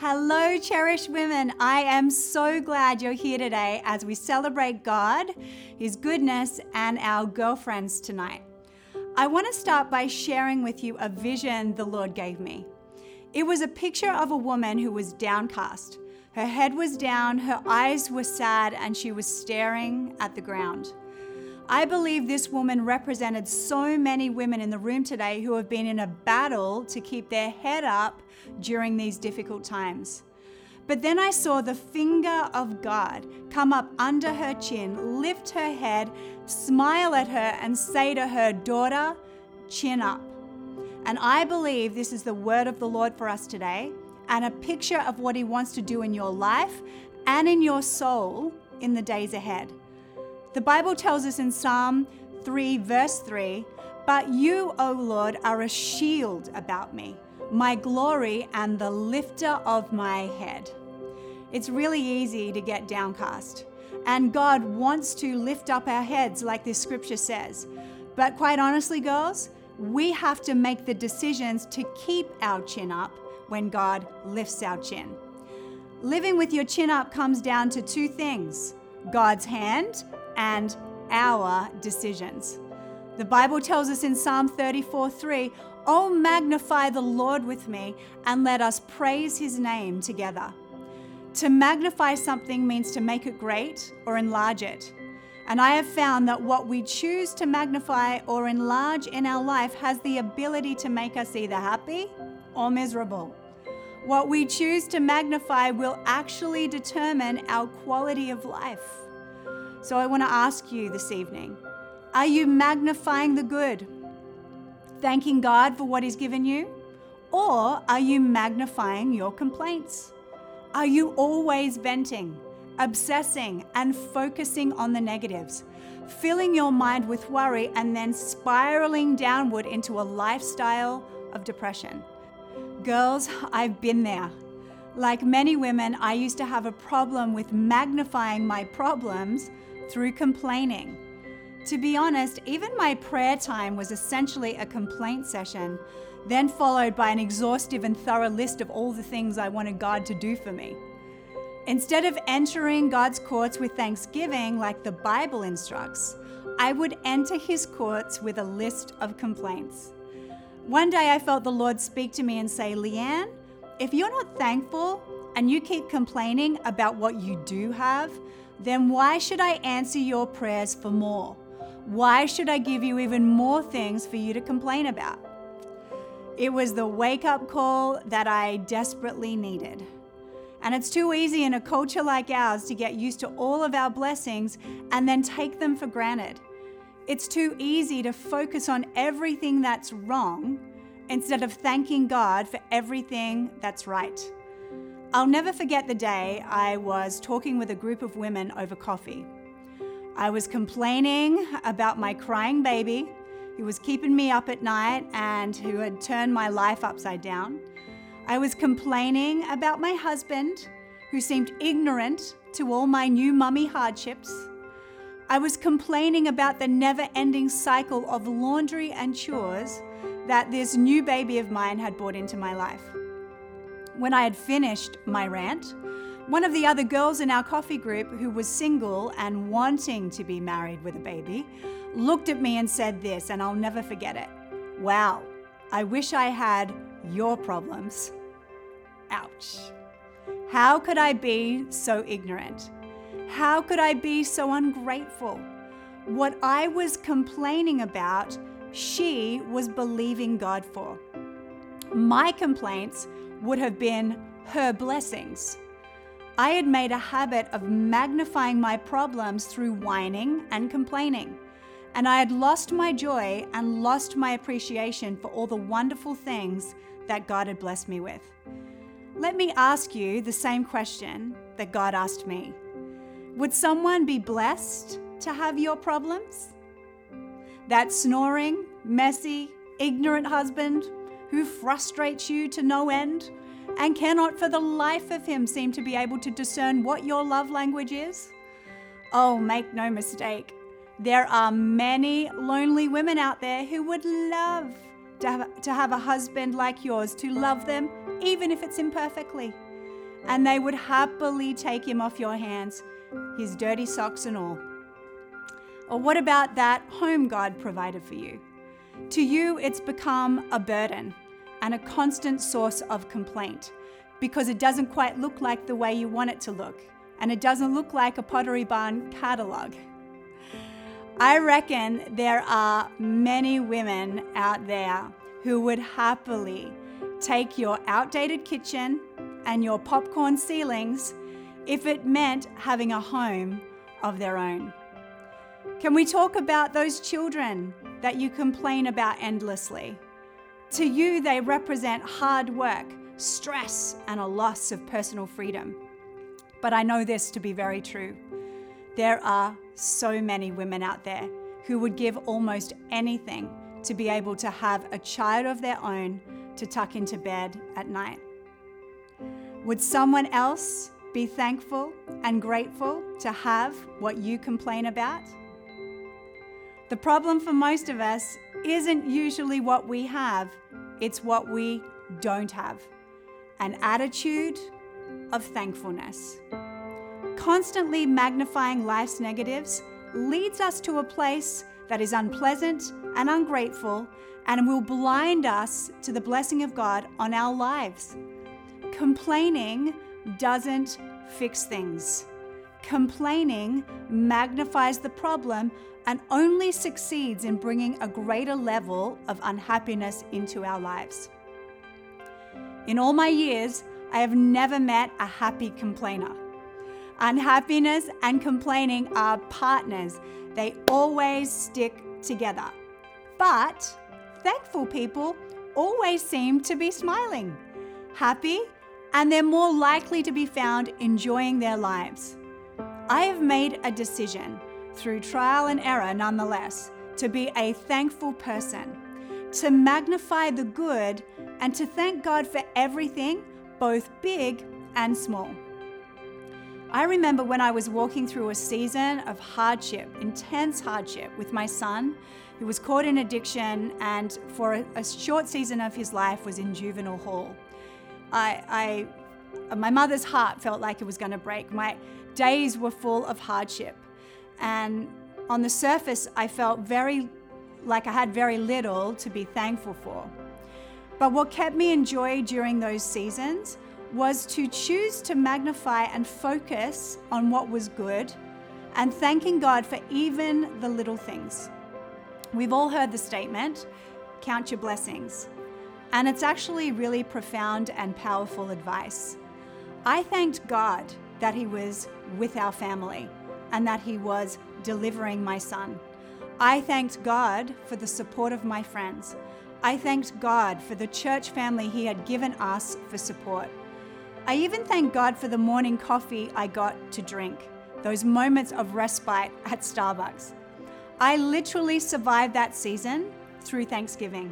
Hello, cherished women. I am so glad you're here today as we celebrate God, His goodness, and our girlfriends tonight. I want to start by sharing with you a vision the Lord gave me. It was a picture of a woman who was downcast. Her head was down, her eyes were sad, and she was staring at the ground. I believe this woman represented so many women in the room today who have been in a battle to keep their head up during these difficult times. But then I saw the finger of God come up under her chin, lift her head, smile at her, and say to her, "Daughter, chin up." And I believe this is the word of the Lord for us today, and a picture of what He wants to do in your life and in your soul in the days ahead. The Bible tells us in Psalm 3, verse 3, "But you, O Lord, are a shield about me, my glory and the lifter of my head." It's really easy to get downcast, and God wants to lift up our heads like this scripture says. But quite honestly, girls, we have to make the decisions to keep our chin up when God lifts our chin. Living with your chin up comes down to two things: God's hand and our decisions. The Bible tells us in Psalm 34:3, "Oh, magnify the Lord with me, and let us praise His name together." To magnify something means to make it great or enlarge it. And I have found that what we choose to magnify or enlarge in our life has the ability to make us either happy or miserable. What we choose to magnify will actually determine our quality of life. So I want to ask you this evening, are you magnifying the good, thanking God for what He's given you? Or are you magnifying your complaints? Are you always venting, obsessing, and focusing on the negatives, filling your mind with worry and then spiraling downward into a lifestyle of depression? Girls, I've been there. Like many women, I used to have a problem with magnifying my problems through complaining. To be honest, even my prayer time was essentially a complaint session, then followed by an exhaustive and thorough list of all the things I wanted God to do for me. Instead of entering God's courts with thanksgiving like the Bible instructs, I would enter His courts with a list of complaints. One day I felt the Lord speak to me and say, "Leanne, if you're not thankful and you keep complaining about what you do have, then why should I answer your prayers for more? Why should I give you even more things for you to complain about?" It was the wake-up call that I desperately needed. And it's too easy in a culture like ours to get used to all of our blessings and then take them for granted. It's too easy to focus on everything that's wrong instead of thanking God for everything that's right. I'll never forget the day I was talking with a group of women over coffee. I was complaining about my crying baby who was keeping me up at night and who had turned my life upside down. I was complaining about my husband who seemed ignorant to all my new mummy hardships. I was complaining about the never-ending cycle of laundry and chores that this new baby of mine had brought into my life. When I had finished my rant, one of the other girls in our coffee group who was single and wanting to be married with a baby looked at me and said this, and I'll never forget it. "Wow, I wish I had your problems." Ouch. How could I be so ignorant? How could I be so ungrateful? What I was complaining about, she was believing God for. My complaints would have been her blessings. I had made a habit of magnifying my problems through whining and complaining, and I had lost my joy and lost my appreciation for all the wonderful things that God had blessed me with. Let me ask you the same question that God asked me. Would someone be blessed to have your problems? That snoring, messy, ignorant husband who frustrates you to no end and cannot for the life of him seem to be able to discern what your love language is? Oh, make no mistake, there are many lonely women out there who would love to have a husband like yours to love them, even if it's imperfectly. and they would happily take him off your hands, his dirty socks and all. Or what about that home God provided for you? To you, it's become a burden and a constant source of complaint because it doesn't quite look like the way you want it to look, and it doesn't look like a Pottery Barn catalog. I reckon there are many women out there who would happily take your outdated kitchen and your popcorn ceilings if it meant having a home of their own. Can we talk about those children that you complain about endlessly? To you, they represent hard work, stress, and a loss of personal freedom. But I know this to be very true. There are so many women out there who would give almost anything to be able to have a child of their own to tuck into bed at night. Would someone else be thankful and grateful to have what you complain about? The problem for most of us isn't usually what we have, it's what we don't have. An attitude of thankfulness. Constantly magnifying life's negatives leads us to a place that is unpleasant and ungrateful and will blind us to the blessing of God on our lives. Complaining doesn't fix things. Complaining magnifies the problem and only succeeds in bringing a greater level of unhappiness into our lives. In all my years, I have never met a happy complainer. Unhappiness and complaining are partners. They always stick together. But thankful people always seem to be smiling, happy, and they're more likely to be found enjoying their lives. I have made a decision, through trial and error nonetheless, to be a thankful person, to magnify the good, and to thank God for everything, both big and small. I remember when I was walking through a season of hardship, intense hardship, with my son, who was caught in addiction and for a short season of his life was in juvenile hall. My mother's heart felt like it was going to break. My days were full of hardship. And on the surface, I felt like I had very little to be thankful for. But what kept me in joy during those seasons was to choose to magnify and focus on what was good and thanking God for even the little things. We've all heard the statement, count your blessings. And it's actually really profound and powerful advice. I thanked God that He was with our family and that He was delivering my son. I thanked God for the support of my friends. I thanked God for the church family He had given us for support. I even thanked God for the morning coffee I got to drink, those moments of respite at Starbucks. I literally survived that season through Thanksgiving.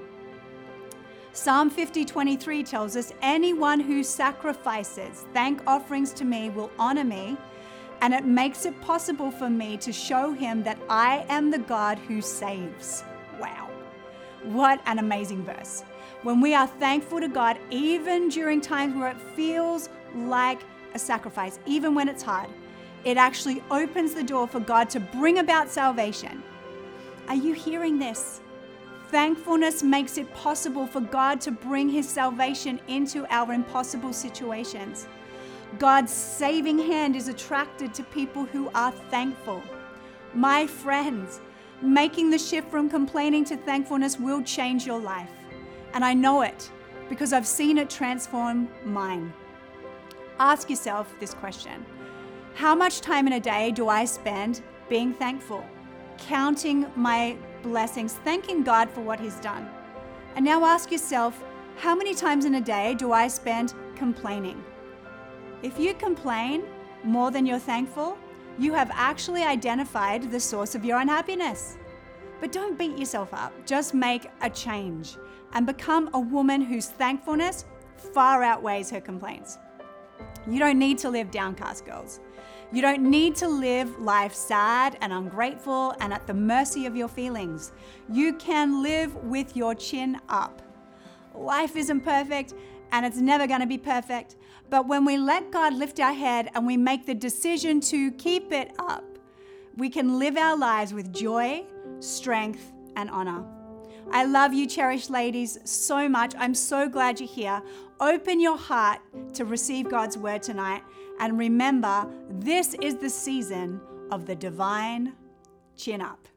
Psalm 50:23 tells us, anyone who sacrifices thank offerings to me will honor me, and it makes it possible for me to show him that I am the God who saves. Wow. What an amazing verse. When we are thankful to God, even during times where it feels like a sacrifice, even when it's hard, it actually opens the door for God to bring about salvation. Are you hearing this? Thankfulness makes it possible for God to bring His salvation into our impossible situations. God's saving hand is attracted to people who are thankful. My friends, making the shift from complaining to thankfulness will change your life. And I know it because I've seen it transform mine. Ask yourself this question. How much time in a day do I spend being thankful, counting my blessings, thanking God for what He's done? And now ask yourself, how many times in a day do I spend complaining? If you complain more than you're thankful, you have actually identified the source of your unhappiness. But don't beat yourself up. Just make a change and become a woman whose thankfulness far outweighs her complaints. You don't need to live downcast, girls. You don't need to live life sad and ungrateful and at the mercy of your feelings. You can live with your chin up. Life isn't perfect and it's never going to be perfect, But when we let God lift our head and we make the decision to keep it up, we can live our lives with joy, strength, and honor. I love you, cherished ladies, so much. I'm so glad you're here. Open your heart to receive God's word tonight. And remember, this is the season of the divine chin up.